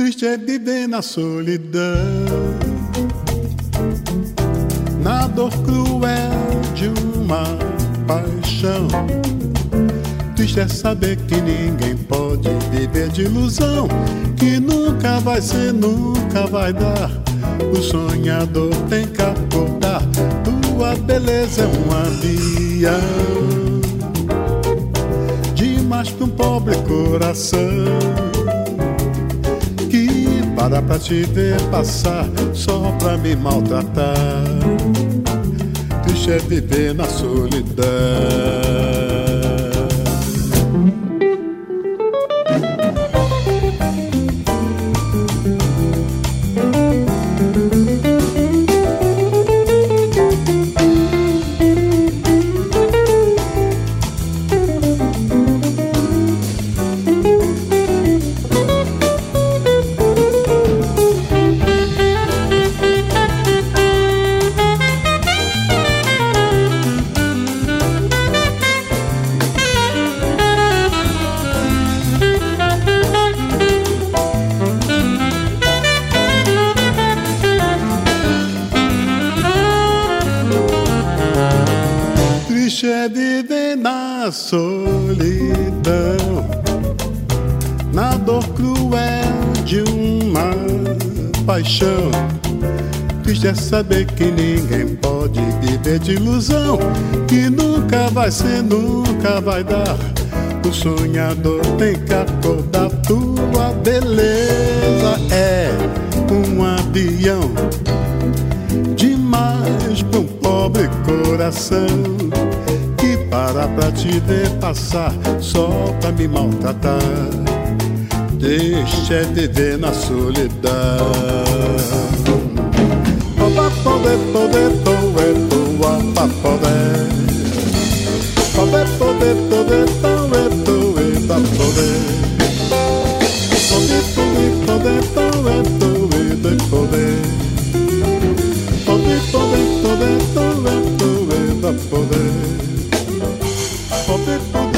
Triste é viver na solidão, na dor cruel de uma paixão. Triste é saber que ninguém pode viver de ilusão, que nunca vai ser, nunca vai dar. O sonhador tem que acordar. Tua beleza é um avião demais pra um pobre coração, que para pra te ver passar só pra me maltratar. Triste é viver na solidão. Triste é viver na solidão, na dor cruel de uma paixão. Triste é saber que ninguém pode viver de ilusão, que nunca vai ser, nunca vai dar. O sonhador tem que acordar. Tua beleza é um avião demais pra um pobre coração, que para pra te ver passar só pra me maltratar. Deixa viver na solidão. Pra poder, poder, poder, tua, pra poder. Poder, poder, poder, poder, poder, pra poder. Poder, poder, poder, poder, poder, poder. Poder, poder, poder, poder, poder, poder, poder, poder.